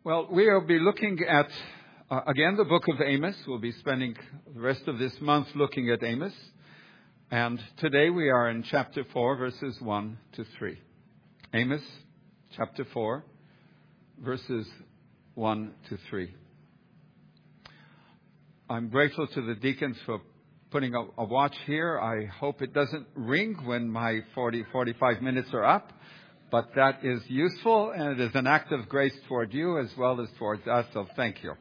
Well, we'll be looking at, again, the book of Amos. We'll be spending the rest of this month looking at Amos. And today we are in chapter 4, verses 1 to 3. Amos, chapter 4, verses 1 to 3. I'm grateful to the deacons for putting a watch here. I hope it doesn't ring when my 45 minutes are up. But that is useful, and it is an act of grace toward you as well as towards us, so thank you.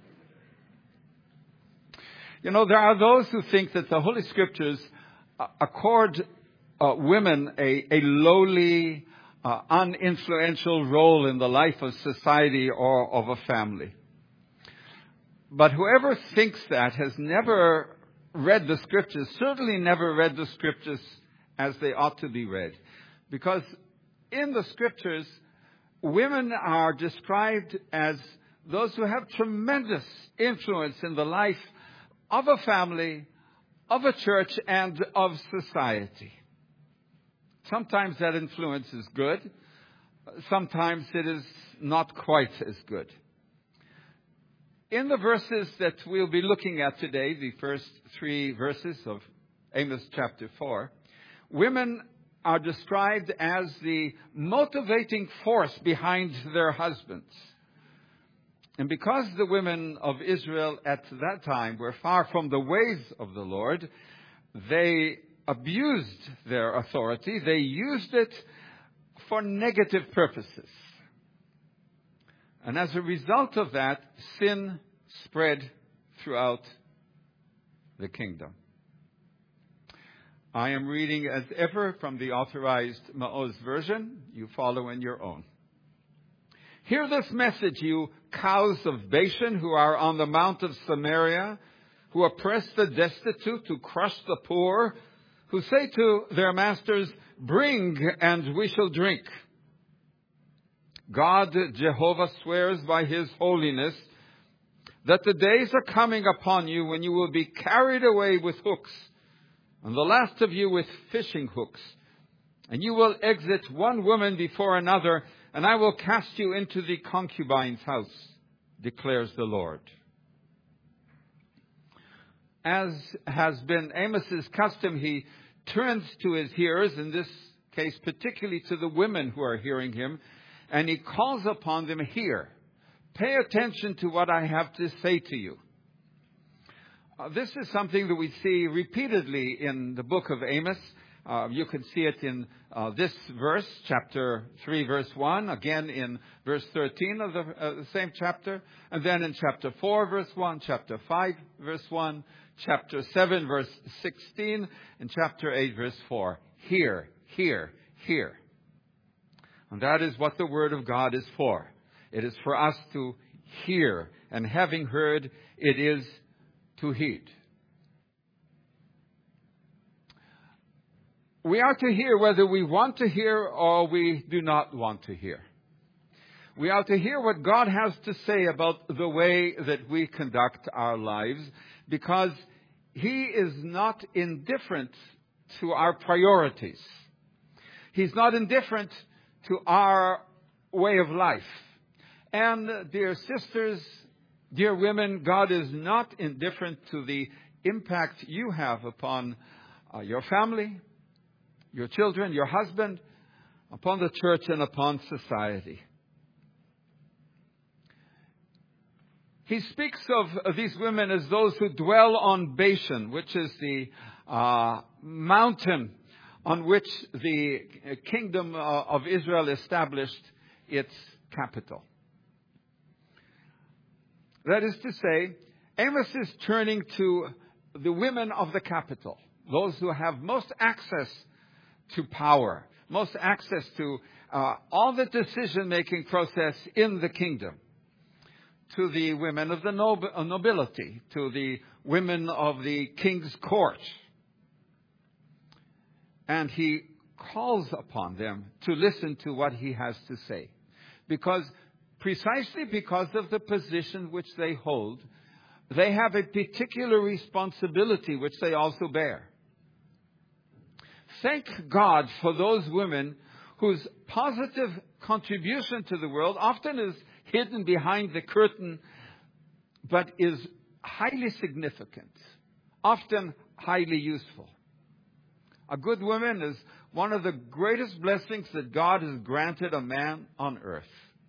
You know, there are those who think that the Holy Scriptures accord women a lowly, uninfluential role in the life of society or of a family. But whoever thinks that has never read the Scriptures, certainly never read the Scriptures as they ought to be read. Because in the Scriptures, women are described as those who have tremendous influence in the life of a family, of a church, and of society. Sometimes that influence is good. Sometimes it is not quite as good. In the verses that we'll be looking at today, the first 3 verses of Amos chapter 4, women are described as the motivating force behind their husbands. And because the women of Israel at that time were far from the ways of the Lord, they abused their authority. They used it for negative purposes. And as a result of that, sin spread throughout the kingdom. I am reading as ever from the Authorized Maoz version. You follow in your own. Hear this message, you cows of Bashan who are on the mount of Samaria, who oppress the destitute, who crush the poor, who say to their masters, "Bring and we shall drink." God, Jehovah, swears by his holiness that the days are coming upon you when you will be carried away with hooks, and the last of you with fishing hooks. And you will exit one woman before another, and I will cast you into the concubine's house, declares the Lord. As has been Amos's custom, he turns to his hearers, in this case particularly to the women who are hearing him, and he calls upon them, "Hear, pay attention to what I have to say to you." This is something that we see repeatedly in the book of Amos. You can see it in this verse, chapter 3, verse 1, again in verse 13 of the same chapter, and then in chapter 4, verse 1, chapter 5, verse 1, chapter 7, verse 16, and chapter 8, verse 4. Hear, hear, hear. And that is what the Word of God is for. It is for us to hear, and having heard, it is to heed. We are to hear whether we want to hear or we do not want to hear. We are to hear what God has to say about the way that we conduct our lives, because He is not indifferent to our priorities. He's not indifferent to our way of life. And dear sisters, dear women, God is not indifferent to the impact you have upon your family, your children, your husband, upon the church, and upon society. He speaks of these women as those who dwell on Bashan, which is the mountain on which the kingdom of Israel established its capital. That is to say, Amos is turning to the women of the capital, those who have most access to power, most access to all the decision-making process in the kingdom, to the women of the nobility, to the women of the king's court. And he calls upon them to listen to what he has to say, precisely because of the position which they hold, they have a particular responsibility which they also bear. Thank God for those women whose positive contribution to the world often is hidden behind the curtain, but is highly significant, often highly useful. A good woman is one of the greatest blessings that God has granted a man on earth.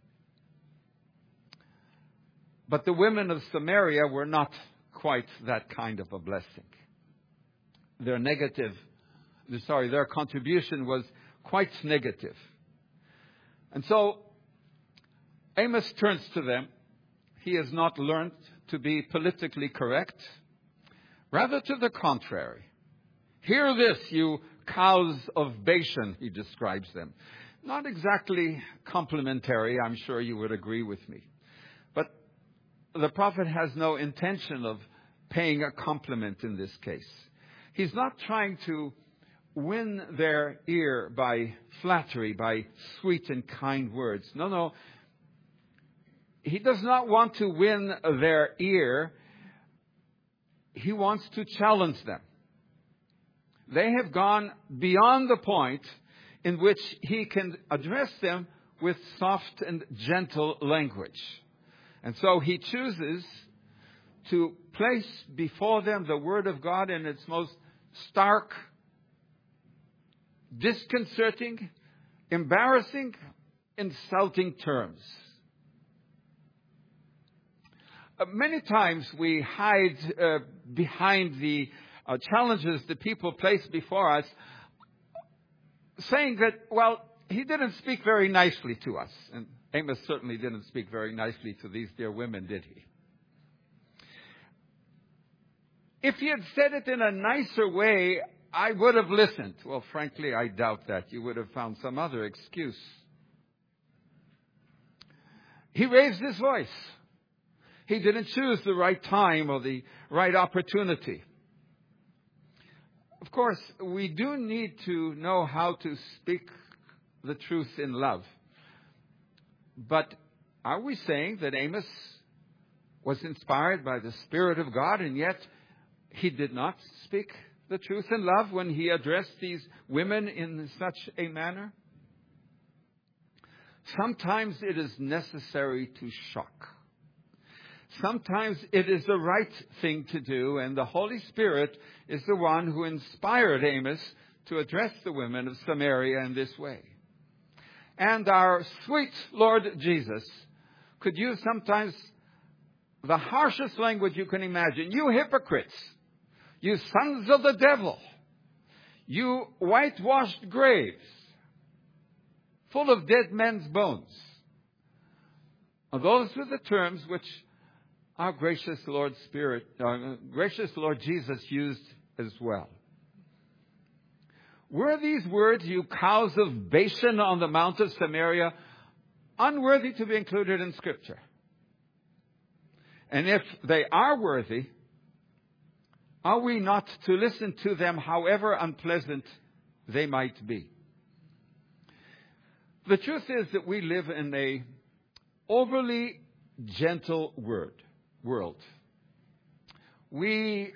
But the women of Samaria were not quite that kind of a blessing. Their contribution was quite negative. And so Amos turns to them. He has not learned to be politically correct. Rather to the contrary. Hear this, you cows of Bashan, he describes them. Not exactly complimentary, I'm sure you would agree with me. But the prophet has no intention of paying a compliment in this case. He's not trying to win their ear by flattery, by sweet and kind words. No. He does not want to win their ear. He wants to challenge them. They have gone beyond the point in which he can address them with soft and gentle language. And so he chooses to place before them the Word of God in its most stark, disconcerting, embarrassing, insulting terms. Many times we hide behind the challenges that people place before us, saying that, well, he didn't speak very nicely to us. And Amos certainly didn't speak very nicely to these dear women, did he? If he had said it in a nicer way, I would have listened. Well, frankly, I doubt that. You would have found some other excuse. He raised his voice. He didn't choose the right time or the right opportunity. Of course, we do need to know how to speak the truth in love. But are we saying that Amos was inspired by the Spirit of God and yet he did not speak the truth in love when he addressed these women in such a manner? Sometimes it is necessary to shock. Sometimes it is the right thing to do, and the Holy Spirit is the one who inspired Amos to address the women of Samaria in this way. And our sweet Lord Jesus could use sometimes the harshest language you can imagine. You hypocrites, you sons of the devil, you whitewashed graves, full of dead men's bones. Those were the terms which our gracious Lord Jesus used as well. Were these words, you cows of Bashan on the Mount of Samaria, unworthy to be included in Scripture? And if they are worthy, are we not to listen to them however unpleasant they might be? The truth is that we live in an overly gentle world. We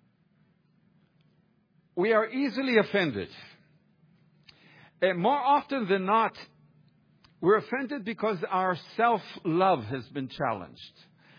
are easily offended. And more often than not, we're offended because our self-love has been challenged.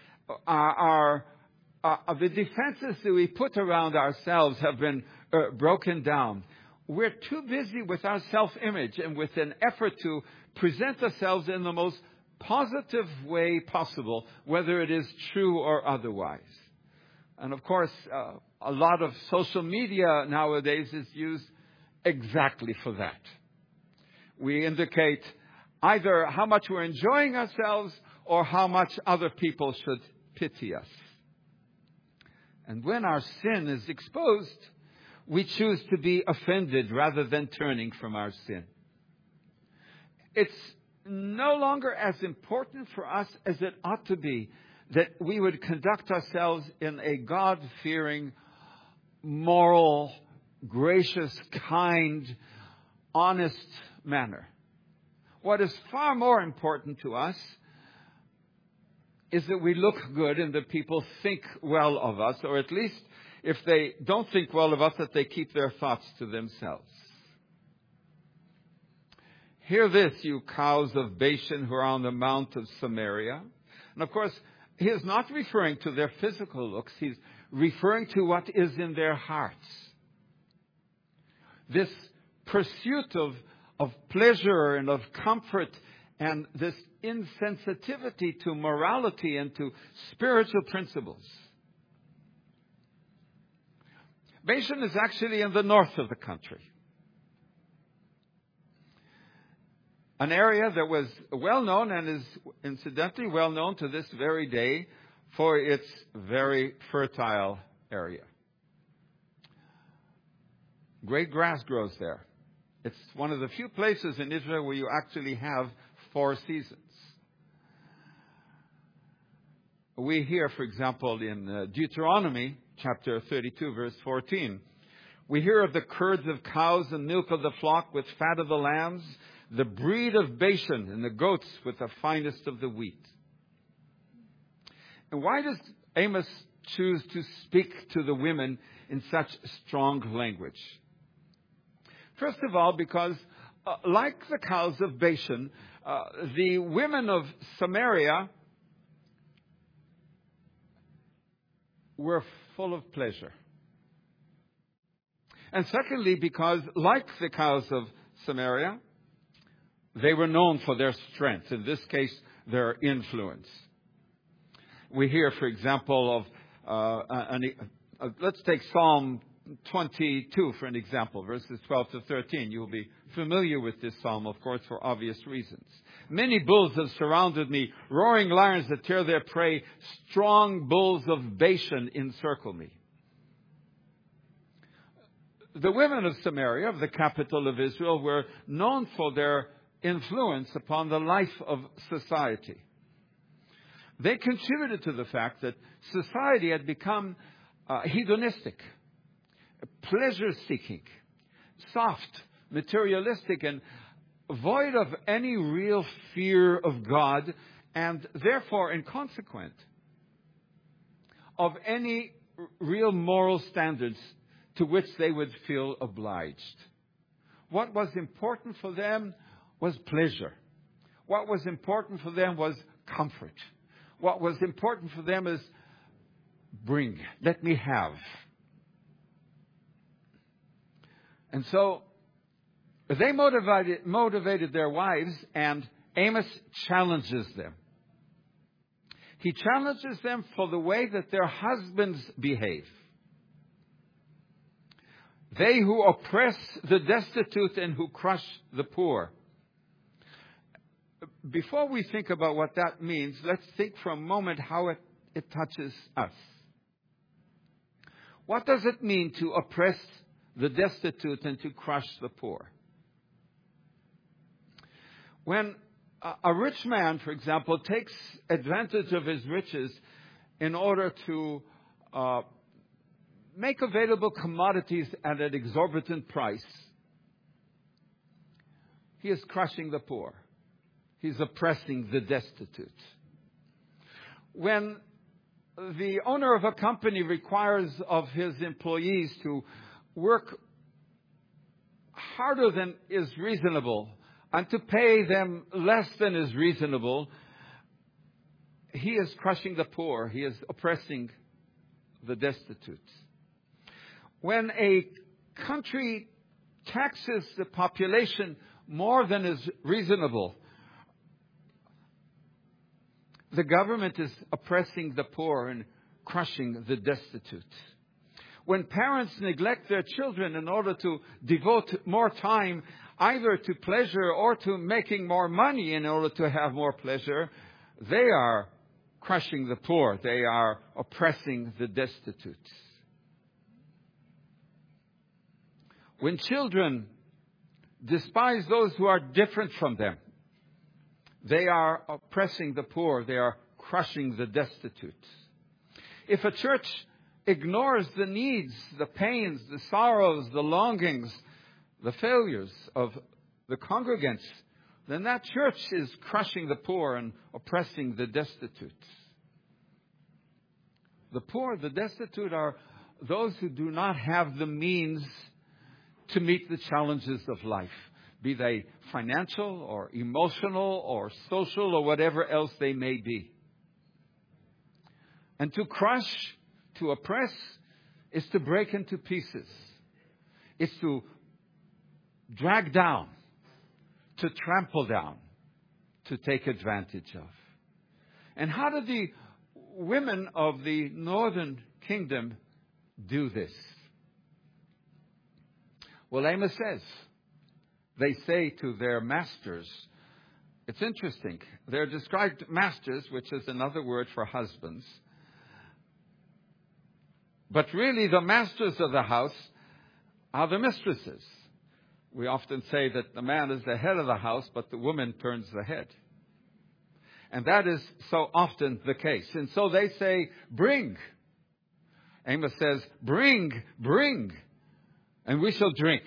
The defenses that we put around ourselves have been broken down. We're too busy with our self-image and with an effort to present ourselves in the most positive way possible, whether it is true or otherwise. And of course, a lot of social media nowadays is used exactly for that. We indicate either how much we're enjoying ourselves or how much other people should pity us. And when our sin is exposed, we choose to be offended rather than turning from our sin. It's no longer as important for us as it ought to be that we would conduct ourselves in a God-fearing, moral, gracious, kind, honest manner. What is far more important to us is that we look good and that people think well of us, or at least if they don't think well of us, that they keep their thoughts to themselves. Hear this, you cows of Bashan who are on the mount of Samaria. And of course, he is not referring to their physical looks. He's referring to what is in their hearts. This pursuit of pleasure and of comfort and this insensitivity to morality and to spiritual principles. Bashan is actually in the north of the country. An area that was well known and is incidentally well known to this very day for its very fertile area. Great grass grows there. It's one of the few places in Israel where you actually have 4 seasons. We hear, for example, in Deuteronomy chapter 32, verse 14, we hear of the curds of cows and milk of the flock with fat of the lambs, the breed of Bashan and the goats with the finest of the wheat. And why does Amos choose to speak to the women in such strong language? First of all, because like the cows of Bashan, the women of Samaria were full of pleasure. And secondly, because like the cows of Samaria, they were known for their strength, in this case, their influence. We hear, for example, of, let's take Psalm 22 for an example, verses 12 to 13. You'll be familiar with this psalm, of course, for obvious reasons. Many bulls have surrounded me, roaring lions that tear their prey, strong bulls of Bashan encircle me. The women of Samaria, of the capital of Israel, were known for their influence upon the life of society. They contributed to the fact that society had become hedonistic, pleasure-seeking, soft, materialistic, and void of any real fear of God, and therefore, in consequence, of any real moral standards to which they would feel obliged. What was important for them was pleasure. What was important for them was comfort. What was important for them is bring, let me have. And so they motivated their wives, and Amos challenges them. He challenges them for the way that their husbands behave. They who oppress the destitute and who crush the poor. Before we think about what that means, let's think for a moment how it touches us. What does it mean to oppress the destitute and to crush the poor? When a rich man, for example, takes advantage of his riches in order to make available commodities at an exorbitant price, he is crushing the poor. He's oppressing the destitute. When the owner of a company requires of his employees to work harder than is reasonable and to pay them less than is reasonable, he is crushing the poor. He is oppressing the destitute. When a country taxes the population more than is reasonable, the government is oppressing the poor and crushing the destitute. When parents neglect their children in order to devote more time either to pleasure or to making more money in order to have more pleasure, they are crushing the poor. They are oppressing the destitute. When children despise those who are different from them, they are oppressing the poor. They are crushing the destitute. If a church ignores the needs, the pains, the sorrows, the longings, the failures of the congregants, then that church is crushing the poor and oppressing the destitute. The poor, the destitute, are those who do not have the means to meet the challenges of life, be they financial or emotional or social or whatever else they may be. And to crush, to oppress, is to break into pieces. It's to drag down, to trample down, to take advantage of. And how did the women of the northern kingdom do this? Well, Amos says, they say to their masters, it's interesting, they're described masters, which is another word for husbands. But really the masters of the house are the mistresses. We often say that the man is the head of the house, but the woman turns the head. And that is so often the case. And so they say, bring. Amos says, bring, and we shall drink.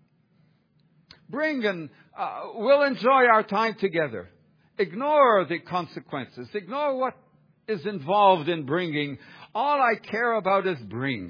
Bring and we'll enjoy our time together. Ignore the consequences. Ignore what is involved in bringing. All I care about is bring.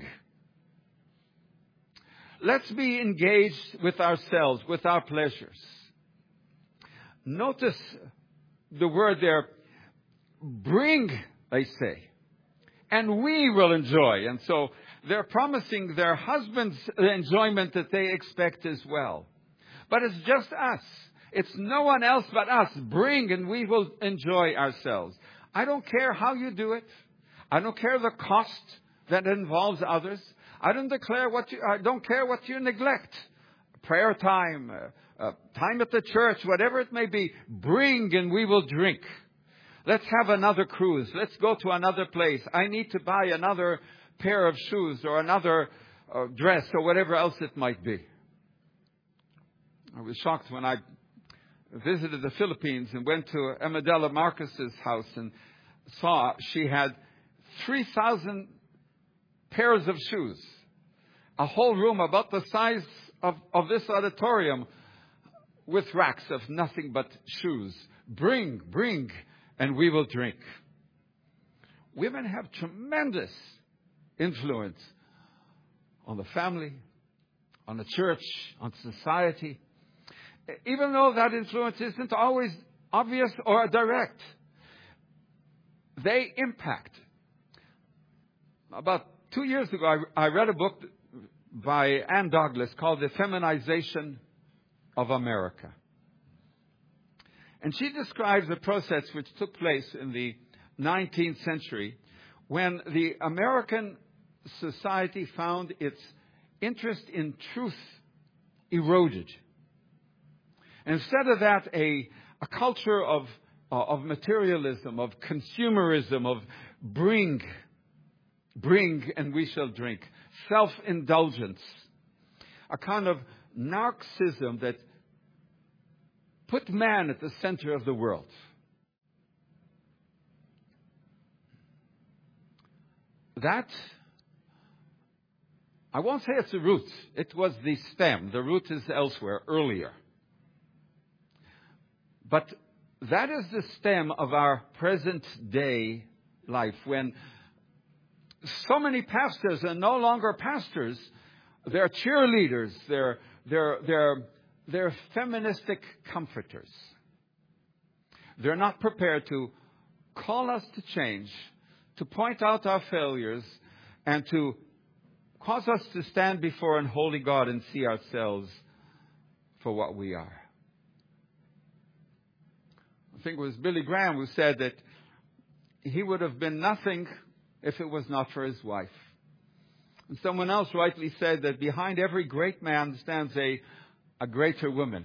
Let's be engaged with ourselves, with our pleasures. Notice the word there, bring, they say, and we will enjoy. And so they're promising their husbands the enjoyment that they expect as well. But it's just us. It's no one else but us. Bring and we will enjoy ourselves. I don't care how you do it. I don't care the cost that involves others. I don't care what you neglect. Prayer time, time at the church, whatever it may be. Bring and we will drink. Let's have another cruise. Let's go to another place. I need to buy another pair of shoes or another dress or whatever else it might be. I was shocked when I visited the Philippines and went to Amadela Marcus's house and saw she had 3,000 pairs of shoes. A whole room about the size of this auditorium with racks of nothing but shoes. Bring, and we will drink. Women have tremendous influence on the family, on the church, on society. Even though that influence isn't always obvious or direct, they impact. About 2 years ago, I read a book by Ann Douglas called The Feminization of America. And she describes a process which took place in the 19th century when the American society found its interest in truth eroded. Instead of that, a culture of materialism, of consumerism, of bring and we shall drink. Self-indulgence. A kind of narcissism that put man at the center of the world. That, I won't say it's the root. It was the stem. The root is elsewhere, earlier. But that is the stem of our present day life when so many pastors are no longer pastors. They're cheerleaders. They're feministic comforters. They're not prepared to call us to change, to point out our failures, and to cause us to stand before an holy God and see ourselves for what we are. I think it was Billy Graham who said that he would have been nothing if it was not for his wife. And someone else rightly said that behind every great man stands a greater woman.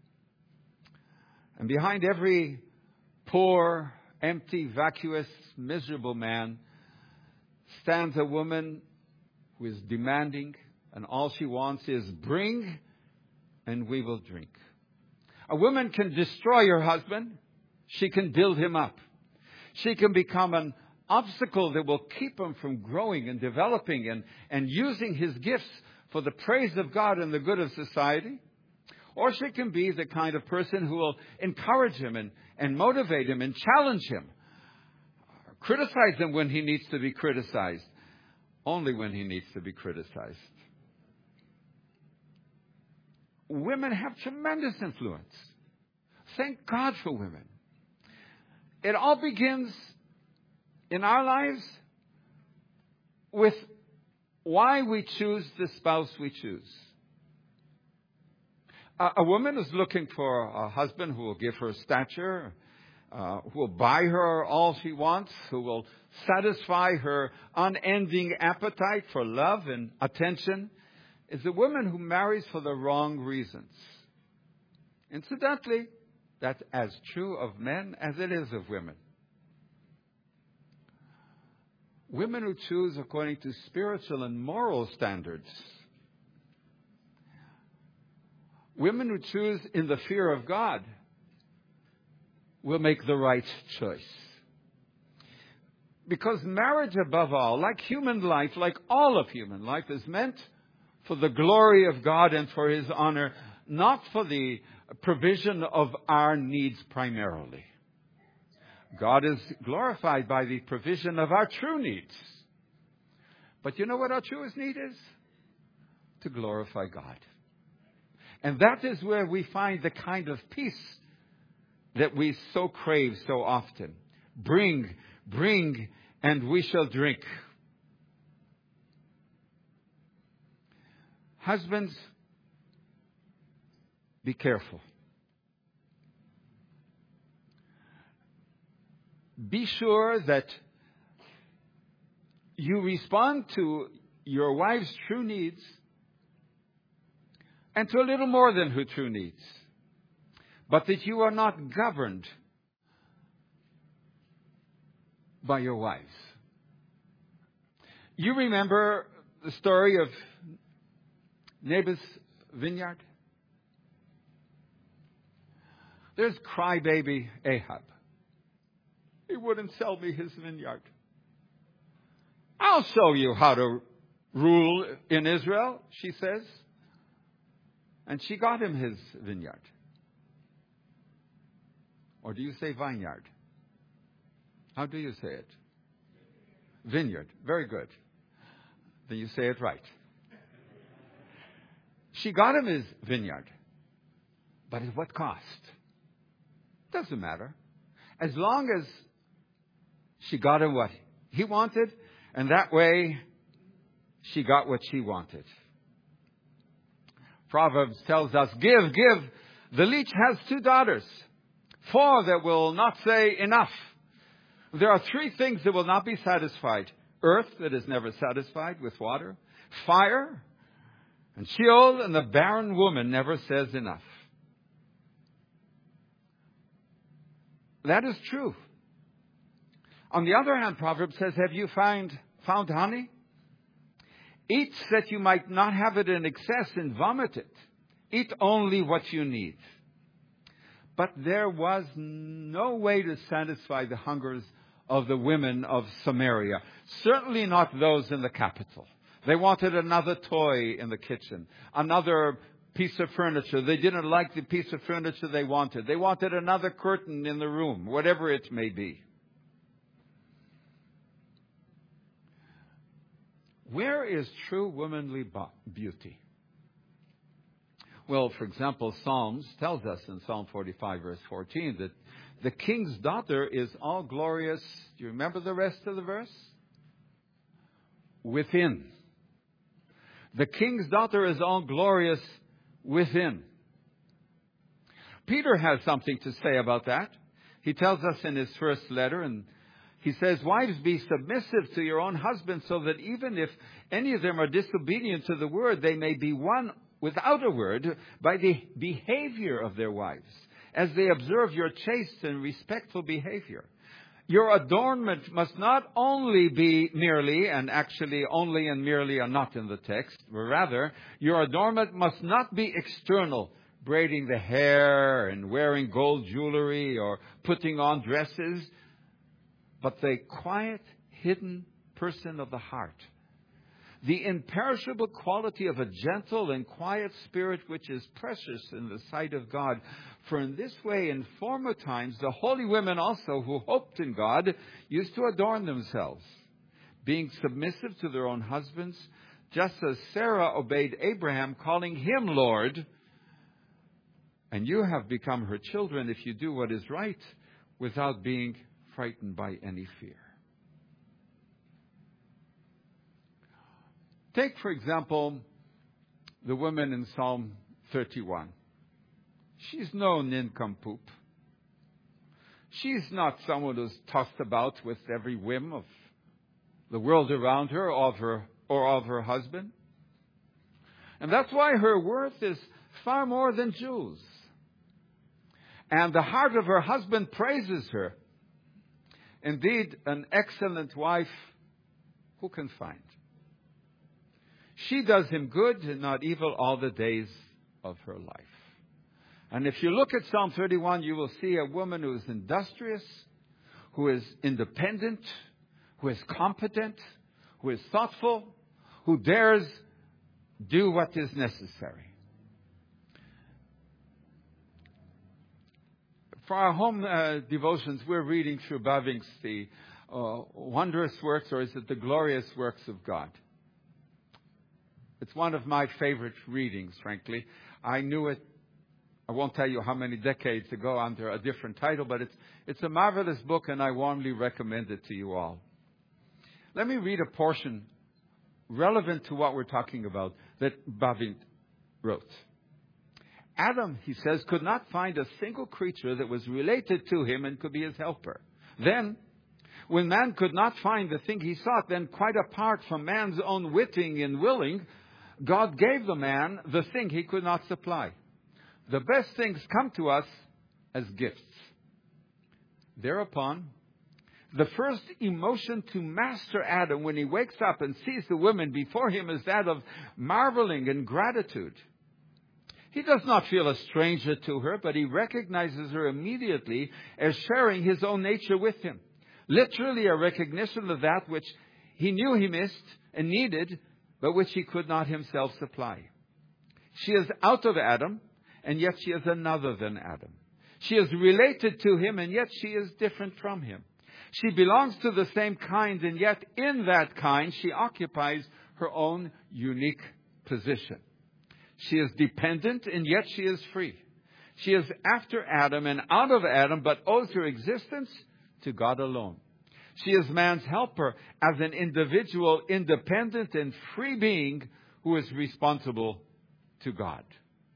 And behind every poor, empty, vacuous, miserable man stands a woman who is demanding, and all she wants is bring and we will drink. A woman can destroy her husband. She can build him up. She can become an obstacle that will keep him from growing and developing and using his gifts for the praise of God and the good of society. Or she can be the kind of person who will encourage him and motivate him and challenge him. Criticize him when he needs to be criticized. Only when he needs to be criticized. women have tremendous influence. Thank God for women. It all begins in our lives with why we choose the spouse we choose. A woman is looking for a husband who will give her stature, who will buy her all she wants, who will satisfy her unending appetite for love and attention, is a woman who marries for the wrong reasons. Incidentally, that's as true of men as it is of women. Women who choose according to spiritual and moral standards, women who choose in the fear of God, will make the right choice. Because marriage, above all, like human life, like all of human life, is meant for the glory of God and for His honor, not for the provision of our needs primarily. God is glorified by the provision of our true needs. But you know what our truest need is? To glorify God. And that is where we find the kind of peace that we so crave so often. Bring, and we shall drink. Husbands, be careful. Be sure that you respond to your wife's true needs and to a little more than her true needs, but that you are not governed by your wives. You remember the story of Naboth's vineyard? There's crybaby Ahab. He wouldn't sell me his vineyard. I'll show you how to rule in Israel, she says. And she got him his vineyard. Or do you say vineyard? How do you say it? Vineyard. Very good. Then you say it right. She got him his vineyard. But at what cost? Doesn't matter. As long as she got him what he wanted, and that way she got what she wanted. Proverbs tells us, give. The leech has 2 daughters, 4 that will not say enough. There are 3 things that will not be satisfied. Earth that is never satisfied with water, fire, and Sheol, and the barren woman never says enough. That is true. On the other hand, Proverbs says, have you found honey? Eat that you might not have it in excess and vomit it. Eat only what you need. But there was no way to satisfy the hungers of the women of Samaria. Certainly not those in the capital. They wanted another toy in the kitchen, another piece of furniture. They didn't like the piece of furniture they wanted. They wanted another curtain in the room, whatever it may be. Where is true womanly beauty? Well, for example, Psalms tells us in Psalm 45, verse 14, that the king's daughter is all glorious. Do you remember the rest of the verse? Within. The king's daughter is all glorious within. Peter has something to say about that. He tells us in his first letter, and he says, wives, be submissive to your own husbands, so that even if any of them are disobedient to the word, they may be won without a word by the behavior of their wives, as they observe your chaste and respectful behavior. Your adornment must not only be merely, and actually only and merely are not in the text, but rather, your adornment must not be external, braiding the hair and wearing gold jewelry or putting on dresses, but the quiet, hidden person of the heart. The imperishable quality of a gentle and quiet spirit, which is precious in the sight of God. For in this way, in former times, the holy women also who hoped in God used to adorn themselves, being submissive to their own husbands, just as Sarah obeyed Abraham, calling him Lord, And you have become her children if you do what is right without being frightened by any fear. Take, for example, the woman in Psalm 31. She's no nincompoop. She's not someone who's tossed about with every whim of the world around her or of her husband. And that's why her worth is far more than jewels. And the heart of her husband praises her. Indeed, an excellent wife who can find. She does him good and not evil all the days of her life. And if you look at Psalm 31, you will see a woman who is industrious, who is independent, who is competent, who is thoughtful, who dares do what is necessary. For our home devotions, we're reading through Bavinck's The Wondrous Works, or is it The Glorious Works of God? It's one of my favorite readings, frankly. I knew it, I won't tell you how many decades ago, under a different title, but it's a marvelous book, and I warmly recommend it to you all. Let me read a portion relevant to what we're talking about that Bavinck wrote. Adam, he says, could not find a single creature that was related to him and could be his helper. Then, when man could not find the thing he sought, then quite apart from man's own witting and willing, God gave the man the thing he could not supply. The best things come to us as gifts. Thereupon, the first emotion to Master Adam when he wakes up and sees the woman before him is that of marveling and gratitude. He does not feel a stranger to her, but he recognizes her immediately as sharing his own nature with him. Literally a recognition of that which he knew he missed and needed, but which he could not himself supply. She is out of Adam, and yet she is another than Adam. She is related to him, and yet she is different from him. She belongs to the same kind, and yet in that kind she occupies her own unique position. She is dependent, and yet she is free. She is after Adam and out of Adam, but owes her existence to God alone. She is man's helper as an individual, independent and free being who is responsible to God.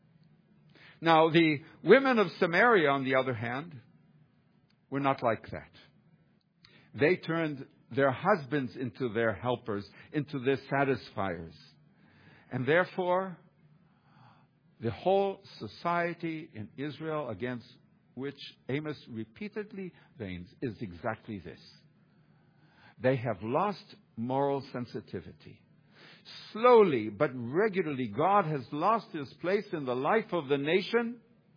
Now, the women of Samaria, on the other hand, were not like that. They turned their husbands into their helpers, into their satisfiers. And therefore, the whole society in Israel against which Amos repeatedly veins is exactly this. They have lost moral sensitivity. Slowly but regularly, God has lost his place in the life of the nation.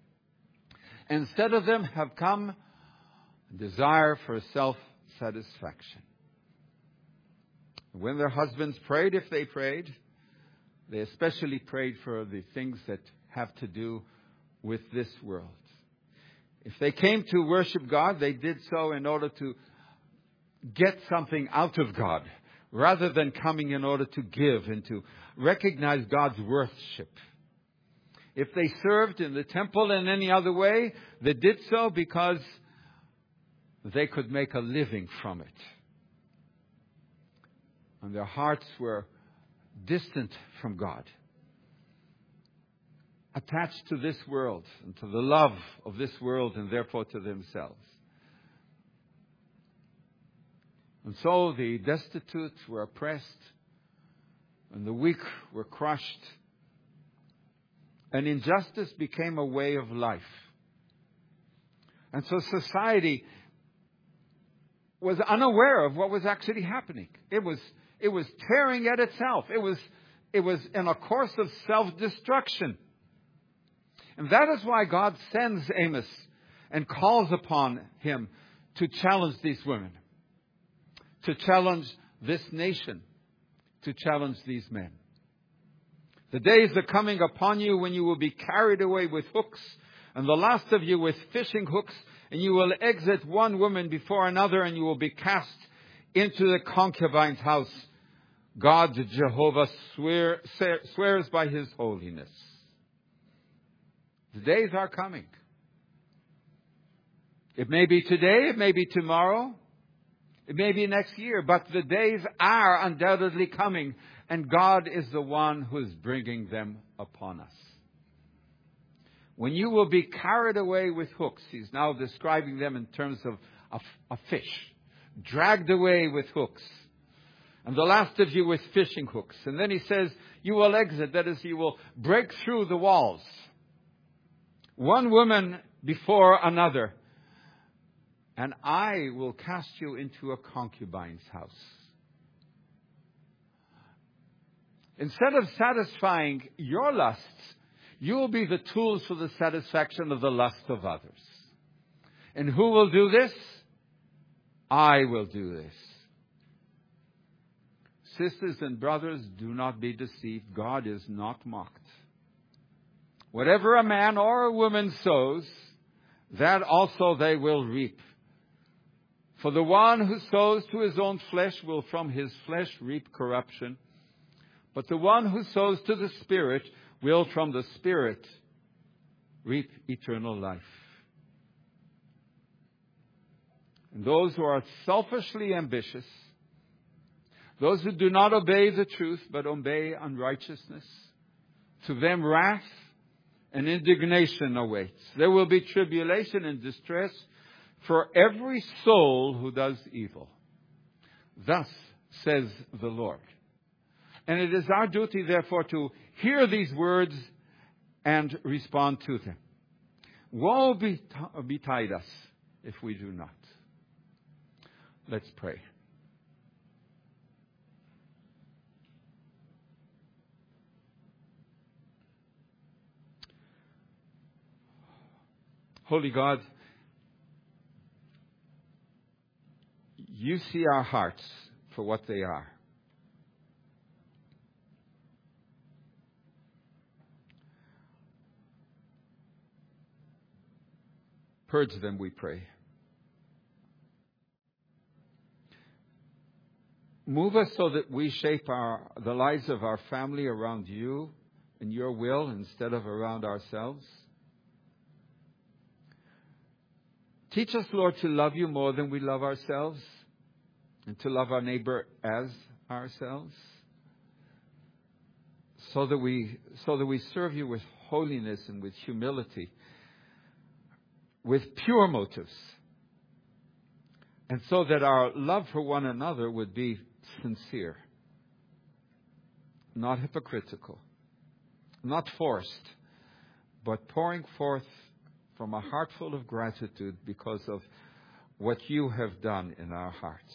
Instead of them have come a desire for self-satisfaction. When their husbands prayed, if they prayed, they especially prayed for the things that have to do with this world. If they came to worship God, they did so in order to get something out of God, rather than coming in order to give and to recognize God's worship. If they served in the temple in any other way, they did so because they could make a living from it. And their hearts were distant from God, attached to this world and to the love of this world, and therefore to themselves. And so the destitute were oppressed, and the weak were crushed, and injustice became a way of life. And so society was unaware of what was actually happening. It was tearing at itself. It was in a course of self-destruction. And that is why God sends Amos and calls upon him to challenge these women, to challenge this nation, to challenge these men. The days are coming upon you when you will be carried away with hooks, and the last of you with fishing hooks, and you will exit one woman before another, and you will be cast into the concubine's house. God, Jehovah, swears by his holiness. The days are coming. It may be today, it may be tomorrow, it may be next year, but the days are undoubtedly coming, and God is the one who is bringing them upon us. When you will be carried away with hooks, he's now describing them in terms of a fish, dragged away with hooks. And the last of you with fishing hooks. And then he says, you will exit, that is, you will break through the walls. One woman before another. And I will cast you into a concubine's house. Instead of satisfying your lusts, you will be the tools for the satisfaction of the lust of others. And who will do this? I will do this. Sisters and brothers, do not be deceived. God is not mocked. Whatever a man or a woman sows, that also they will reap. For the one who sows to his own flesh will from his flesh reap corruption. But the one who sows to the Spirit will from the Spirit reap eternal life. And those who are selfishly ambitious, those who do not obey the truth but obey unrighteousness, to them wrath and indignation awaits. There will be tribulation and distress for every soul who does evil. Thus says the Lord. And it is our duty, therefore, to hear these words and respond to them. Woe betide us if we do not. Let's pray. Holy God, you see our hearts for what they are. Purge them, we pray. Move us so that we shape the lives of our family around you and your will instead of around ourselves. Teach us, Lord, to love you more than we love ourselves and to love our neighbor as ourselves, so that we serve you with holiness and with humility, with pure motives, and so that our love for one another would be sincere, not hypocritical, not forced, but pouring forth from a heart full of gratitude because of what you have done in our hearts.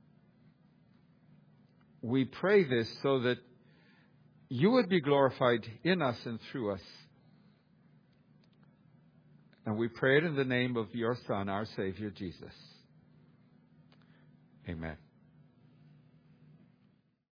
We pray this so that you would be glorified in us and through us. And we pray it in the name of your Son, our Savior, Jesus. Amen.